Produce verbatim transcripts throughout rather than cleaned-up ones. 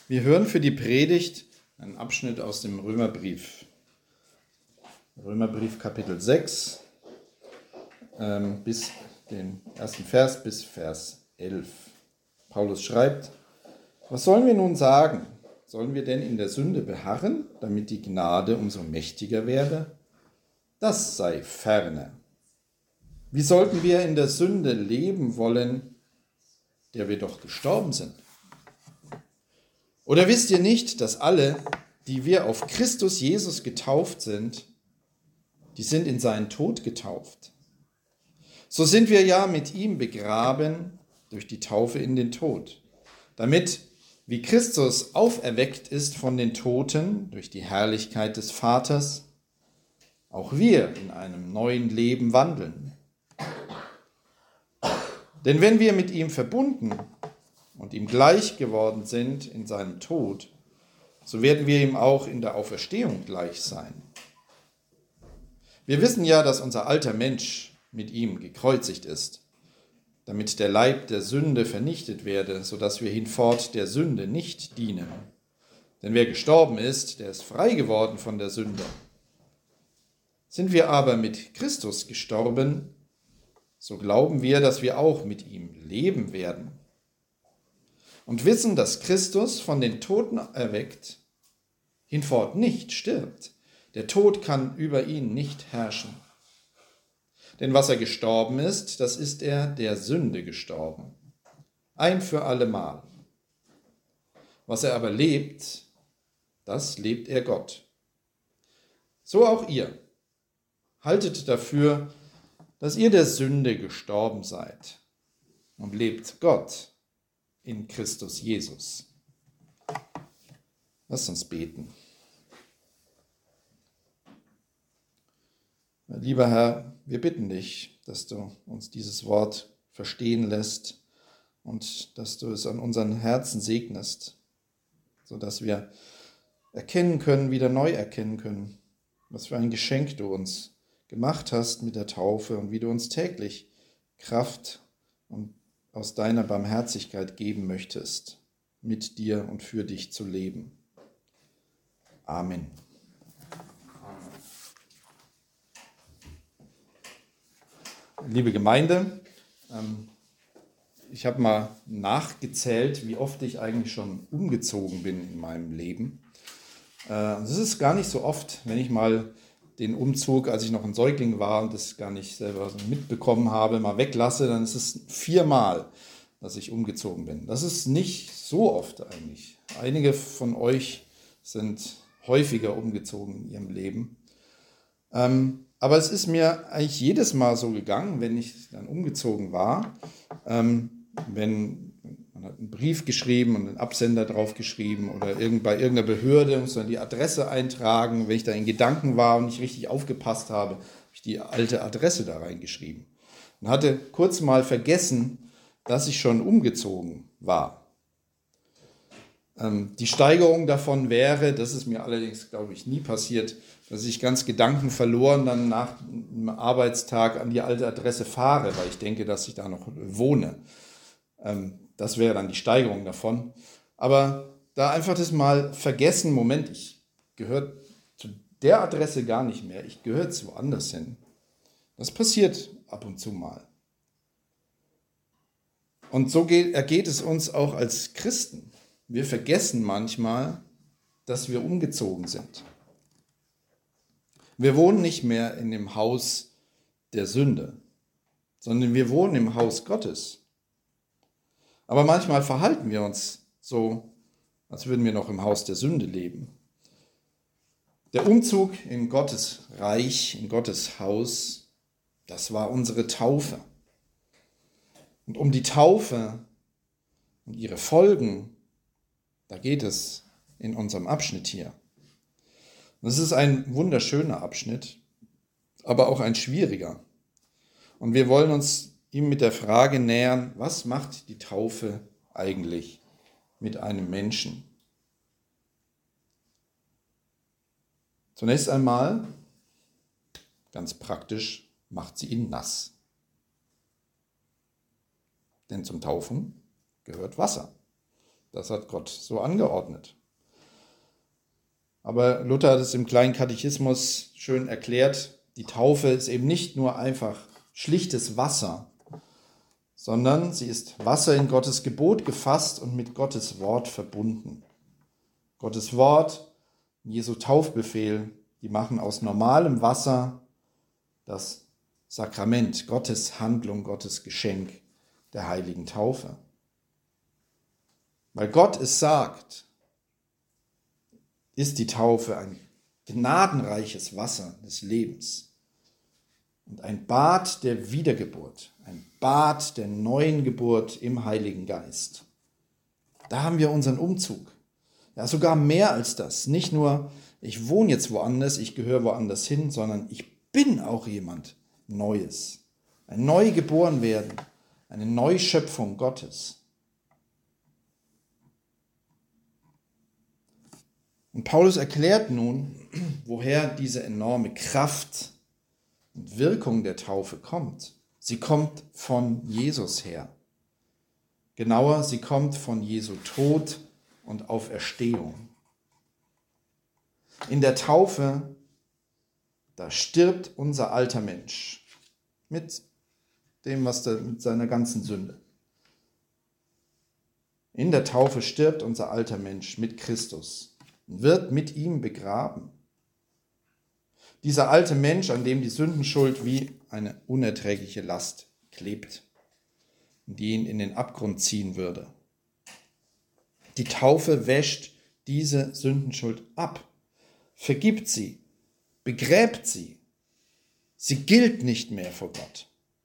Wir hören für die Predigt einen Abschnitt aus dem Römerbrief. Römerbrief Kapitel sechs, ähm, bis den ersten Vers bis Vers elf. Paulus schreibt: Was sollen wir nun sagen? Sollen wir denn in der Sünde beharren, damit die Gnade umso mächtiger werde? Das sei ferne. Wie sollten wir in der Sünde leben wollen, der wir doch gestorben sind? Oder wisst ihr nicht, dass alle, die wir auf Christus Jesus getauft sind, die sind in seinen Tod getauft? So sind wir ja mit ihm begraben durch die Taufe in den Tod, damit, wie Christus auferweckt ist von den Toten durch die Herrlichkeit des Vaters, auch wir in einem neuen Leben wandeln. Denn wenn wir mit ihm verbunden und ihm gleich geworden sind in seinem Tod, so werden wir ihm auch in der Auferstehung gleich sein. Wir wissen ja, dass unser alter Mensch mit ihm gekreuzigt ist, damit der Leib der Sünde vernichtet werde, sodass wir hinfort der Sünde nicht dienen. Denn wer gestorben ist, der ist frei geworden von der Sünde. Sind wir aber mit Christus gestorben, so glauben wir, dass wir auch mit ihm leben werden. Und wissen, dass Christus von den Toten erweckt, hinfort nicht stirbt. Der Tod kann über ihn nicht herrschen. Denn was er gestorben ist, das ist er der Sünde gestorben. Ein für allemal. Was er aber lebt, das lebt er Gott. So auch ihr. Haltet dafür, dass ihr der Sünde gestorben seid und lebt Gott in Christus Jesus. Lasst uns beten. Lieber Herr, wir bitten dich, dass du uns dieses Wort verstehen lässt und dass du es an unseren Herzen segnest, sodass wir erkennen können, wieder neu erkennen können, was für ein Geschenk du uns gemacht hast mit der Taufe und wie du uns täglich Kraft und aus deiner Barmherzigkeit geben möchtest, mit dir und für dich zu leben. Amen. Liebe Gemeinde, ich habe mal nachgezählt, wie oft ich eigentlich schon umgezogen bin in meinem Leben. Das ist gar nicht so oft, wenn ich mal den Umzug, als ich noch ein Säugling war und das gar nicht selber mitbekommen habe, mal weglasse, dann ist es viermal, dass ich umgezogen bin. Das ist nicht so oft eigentlich. Einige von euch sind häufiger umgezogen in ihrem Leben. Ähm, aber es ist mir eigentlich jedes Mal so gegangen, wenn ich dann umgezogen war, ähm, wenn man hat einen Brief geschrieben und einen Absender drauf geschrieben oder irgend, bei irgendeiner Behörde muss man die Adresse eintragen. Wenn ich da in Gedanken war und nicht richtig aufgepasst habe, habe ich die alte Adresse da reingeschrieben. Und hatte kurz mal vergessen, dass ich schon umgezogen war. Ähm, die Steigerung davon wäre, das ist mir allerdings, glaube ich, nie passiert, dass ich ganz Gedanken verloren dann nach einem Arbeitstag an die alte Adresse fahre, weil ich denke, dass ich da noch wohne. Ähm, Das wäre dann die Steigerung davon. Aber da einfach das mal vergessen, Moment, ich gehöre zu der Adresse gar nicht mehr, ich gehöre jetzt woanders hin. Das passiert ab und zu mal. Und so geht, ergeht es uns auch als Christen. Wir vergessen manchmal, dass wir umgezogen sind. Wir wohnen nicht mehr in dem Haus der Sünde, sondern wir wohnen im Haus Gottes. Aber manchmal verhalten wir uns so, als würden wir noch im Haus der Sünde leben. Der Umzug in Gottes Reich, in Gottes Haus, das war unsere Taufe. Und um die Taufe und ihre Folgen, da geht es in unserem Abschnitt hier. Das ist ein wunderschöner Abschnitt, aber auch ein schwieriger. Und wir wollen uns ihm mit der Frage nähern, was macht die Taufe eigentlich mit einem Menschen? Zunächst einmal, ganz praktisch, macht sie ihn nass. Denn zum Taufen gehört Wasser. Das hat Gott so angeordnet. Aber Luther hat es im kleinen Katechismus schön erklärt, die Taufe ist eben nicht nur einfach schlichtes Wasser, sondern sie ist Wasser in Gottes Gebot gefasst und mit Gottes Wort verbunden. Gottes Wort, Jesu Taufbefehl, die machen aus normalem Wasser das Sakrament, Gottes Handlung, Gottes Geschenk der heiligen Taufe. Weil Gott es sagt, ist die Taufe ein gnadenreiches Wasser des Lebens und ein Bad der Wiedergeburt, ein Bad der neuen Geburt im Heiligen Geist. Da haben wir unseren Umzug. Ja, sogar mehr als das. Nicht nur, ich wohne jetzt woanders, ich gehöre woanders hin, sondern ich bin auch jemand Neues. Ein Neugeboren werden, eine Neuschöpfung Gottes. Und Paulus erklärt nun, woher diese enorme Kraft und Wirkung der Taufe kommt. Sie kommt von Jesus her. Genauer, sie kommt von Jesu Tod und Auferstehung. In der Taufe, da stirbt unser alter Mensch mit dem, was da, mit seiner ganzen Sünde. In der Taufe stirbt unser alter Mensch mit Christus und wird mit ihm begraben. Dieser alte Mensch, an dem die Sündenschuld wie eine unerträgliche Last klebt, die ihn in den Abgrund ziehen würde. Die Taufe wäscht diese Sündenschuld ab, vergibt sie, begräbt sie. Sie gilt nicht mehr vor Gott.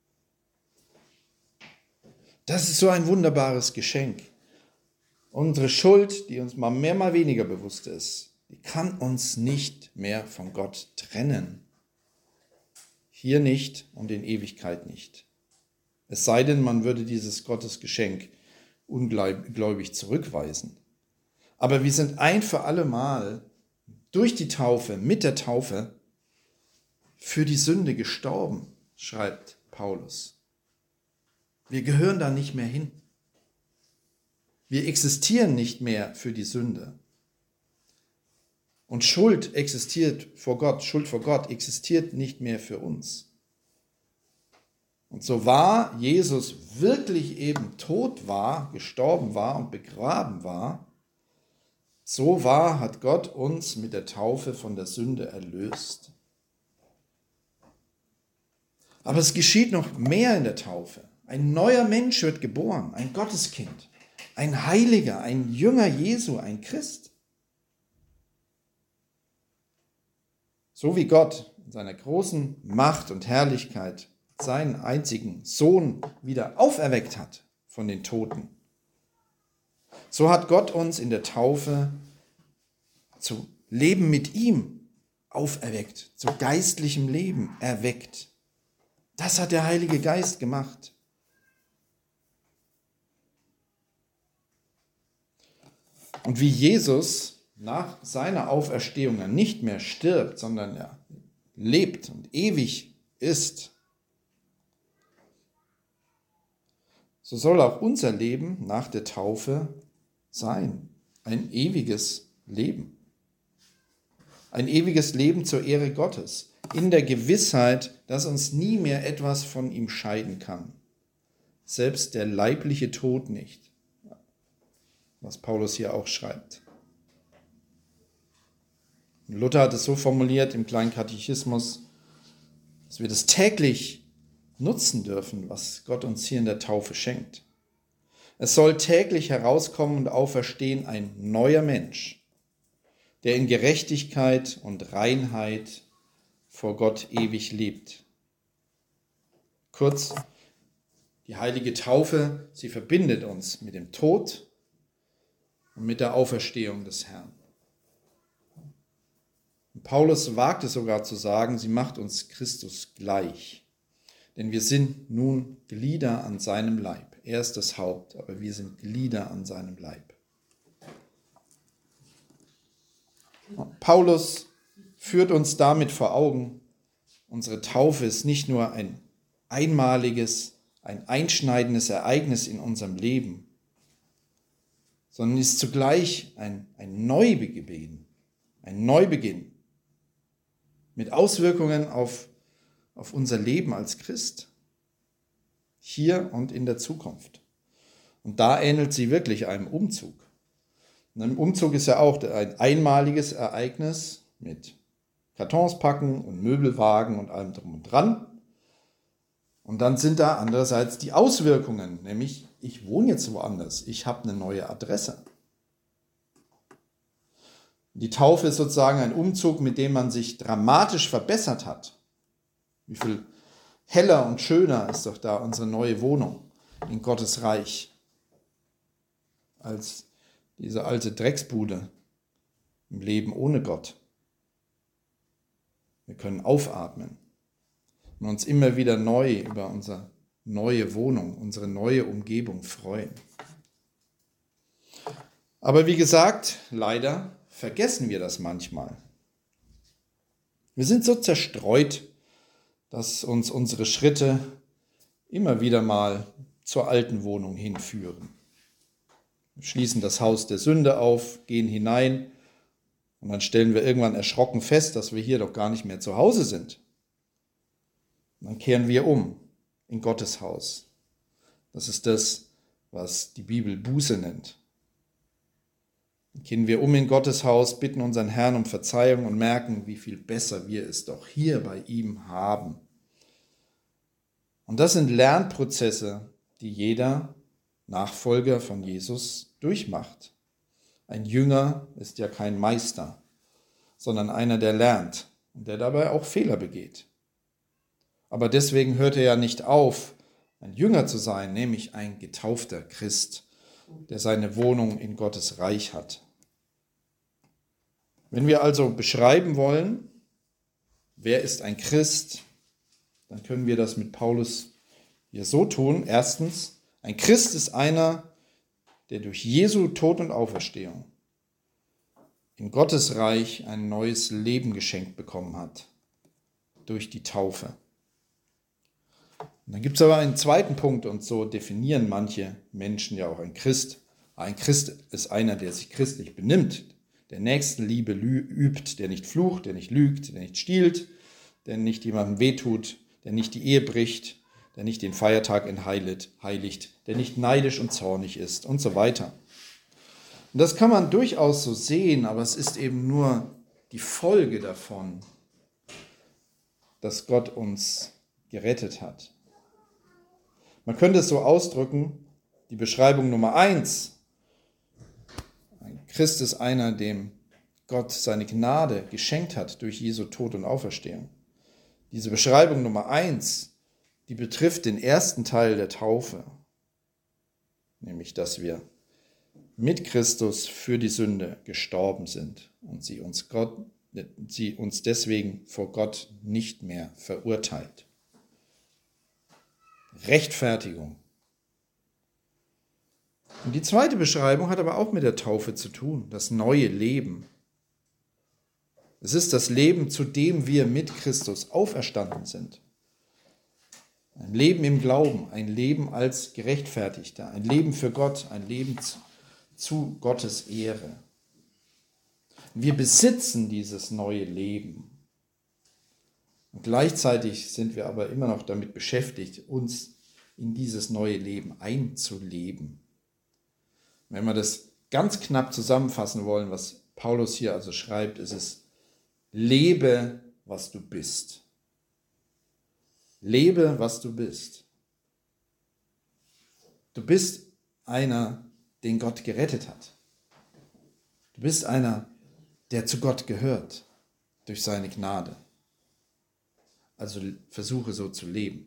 Das ist so ein wunderbares Geschenk. Unsere Schuld, die uns mal mehr, mal weniger bewusst ist, die kann uns nicht mehr von Gott trennen. Hier nicht und in Ewigkeit nicht. Es sei denn, man würde dieses Gottesgeschenk ungläubig zurückweisen. Aber wir sind ein für alle Mal durch die Taufe, mit der Taufe, für die Sünde gestorben, schreibt Paulus. Wir gehören da nicht mehr hin. Wir existieren nicht mehr für die Sünde. Und Schuld existiert vor Gott, Schuld vor Gott existiert nicht mehr für uns. Und so wahr Jesus wirklich eben tot war, gestorben war und begraben war, so wahr hat Gott uns mit der Taufe von der Sünde erlöst. Aber es geschieht noch mehr in der Taufe. Ein neuer Mensch wird geboren, ein Gotteskind, ein Heiliger, ein Jünger Jesu, ein Christ. So wie Gott in seiner großen Macht und Herrlichkeit seinen einzigen Sohn wieder auferweckt hat von den Toten, so hat Gott uns in der Taufe zu Leben mit ihm auferweckt, zu geistlichem Leben erweckt. Das hat der Heilige Geist gemacht. Und wie Jesus nach seiner Auferstehung nicht mehr stirbt, sondern er lebt und ewig ist, so soll auch unser Leben nach der Taufe sein. Ein ewiges Leben. Ein ewiges Leben zur Ehre Gottes. In der Gewissheit, dass uns nie mehr etwas von ihm scheiden kann. Selbst der leibliche Tod nicht. Was Paulus hier auch schreibt. Luther hat es so formuliert im kleinen Katechismus, dass wir das täglich nutzen dürfen, was Gott uns hier in der Taufe schenkt. Es soll täglich herauskommen und auferstehen ein neuer Mensch, der in Gerechtigkeit und Reinheit vor Gott ewig lebt. Kurz, die heilige Taufe, sie verbindet uns mit dem Tod und mit der Auferstehung des Herrn. Und Paulus wagt es sogar zu sagen, sie macht uns Christus gleich. Denn wir sind nun Glieder an seinem Leib. Er ist das Haupt, aber wir sind Glieder an seinem Leib. Paulus führt uns damit vor Augen, unsere Taufe ist nicht nur ein einmaliges, ein einschneidendes Ereignis in unserem Leben, sondern ist zugleich ein, ein Neubeginn, ein Neubeginn mit Auswirkungen auf, auf unser Leben als Christ, hier und in der Zukunft. Und da ähnelt sie wirklich einem Umzug. Und ein Umzug ist ja auch ein einmaliges Ereignis mit Kartons packen und Möbelwagen und allem drum und dran. Und dann sind da andererseits die Auswirkungen, nämlich ich wohne jetzt woanders, ich habe eine neue Adresse. Die Taufe ist sozusagen ein Umzug, mit dem man sich dramatisch verbessert hat. Wie viel heller und schöner ist doch da unsere neue Wohnung in Gottes Reich als diese alte Drecksbude im Leben ohne Gott. Wir können aufatmen und uns immer wieder neu über unsere neue Wohnung, unsere neue Umgebung freuen. Aber wie gesagt, leider vergessen wir das manchmal. Wir sind so zerstreut, dass uns unsere Schritte immer wieder mal zur alten Wohnung hinführen. Wir schließen das Haus der Sünde auf, gehen hinein und dann stellen wir irgendwann erschrocken fest, dass wir hier doch gar nicht mehr zu Hause sind. Und dann kehren wir um in Gottes Haus. Das ist das, was die Bibel Buße nennt. Dann kehren wir um in Gottes Haus, bitten unseren Herrn um Verzeihung und merken, wie viel besser wir es doch hier bei ihm haben. Und das sind Lernprozesse, die jeder Nachfolger von Jesus durchmacht. Ein Jünger ist ja kein Meister, sondern einer, der lernt und der dabei auch Fehler begeht. Aber deswegen hört er ja nicht auf, ein Jünger zu sein, nämlich ein getaufter Christ, der seine Wohnung in Gottes Reich hat. Wenn wir also beschreiben wollen, wer ist ein Christ, dann können wir das mit Paulus hier so tun. Erstens, ein Christ ist einer, der durch Jesu Tod und Auferstehung in Gottes Reich ein neues Leben geschenkt bekommen hat, durch die Taufe. Und dann gibt es aber einen zweiten Punkt, und so definieren manche Menschen ja auch ein Christ. Ein Christ ist einer, der sich christlich benimmt, der Nächstenliebe übt, der nicht flucht, der nicht lügt, der nicht stiehlt, der nicht jemandem wehtut, der nicht die Ehe bricht, der nicht den Feiertag entheiligt, der nicht neidisch und zornig ist und so weiter. Und das kann man durchaus so sehen, aber es ist eben nur die Folge davon, dass Gott uns gerettet hat. Man könnte es so ausdrücken, die Beschreibung Nummer eins, ein Christ ist einer, dem Gott seine Gnade geschenkt hat durch Jesu Tod und Auferstehung. Diese Beschreibung Nummer eins, die betrifft den ersten Teil der Taufe, nämlich dass wir mit Christus für die Sünde gestorben sind und sie uns, Gott, sie uns deswegen vor Gott nicht mehr verurteilt. Rechtfertigung. Und die zweite Beschreibung hat aber auch mit der Taufe zu tun, das neue Leben. Es ist das Leben, zu dem wir mit Christus auferstanden sind. Ein Leben im Glauben, ein Leben als Gerechtfertigter, ein Leben für Gott, ein Leben zu, zu Gottes Ehre. Wir besitzen dieses neue Leben. Und gleichzeitig sind wir aber immer noch damit beschäftigt, uns in dieses neue Leben einzuleben. Wenn wir das ganz knapp zusammenfassen wollen, was Paulus hier also schreibt, ist es: Lebe, was du bist. Lebe, was du bist. Du bist einer, den Gott gerettet hat. Du bist einer, der zu Gott gehört durch seine Gnade. Also versuche so zu leben.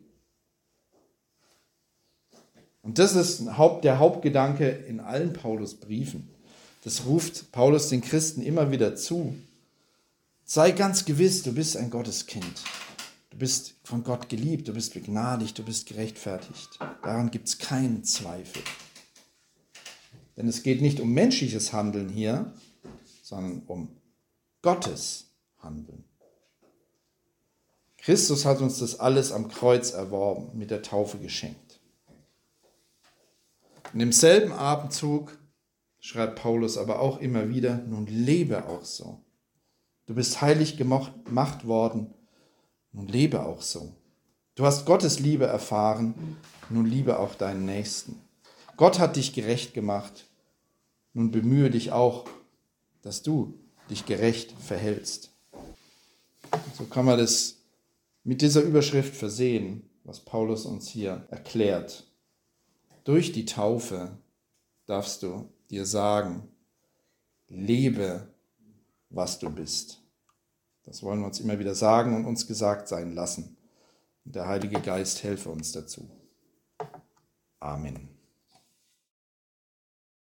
Und das ist der Hauptgedanke in allen Paulus-Briefen. Das ruft Paulus den Christen immer wieder zu. Sei ganz gewiss, du bist ein Gotteskind. Du bist von Gott geliebt, du bist begnadigt, du bist gerechtfertigt. Daran gibt es keinen Zweifel. Denn es geht nicht um menschliches Handeln hier, sondern um Gottes Handeln. Christus hat uns das alles am Kreuz erworben, mit der Taufe geschenkt. Und im selben Atemzug schreibt Paulus aber auch immer wieder, nun lebe auch so. Du bist heilig gemacht worden, nun lebe auch so. Du hast Gottes Liebe erfahren, nun liebe auch deinen Nächsten. Gott hat dich gerecht gemacht, nun bemühe dich auch, dass du dich gerecht verhältst. So kann man das mit dieser Überschrift versehen, was Paulus uns hier erklärt. Durch die Taufe darfst du dir sagen, lebe, was du bist. Das wollen wir uns immer wieder sagen und uns gesagt sein lassen. Und der Heilige Geist helfe uns dazu. Amen.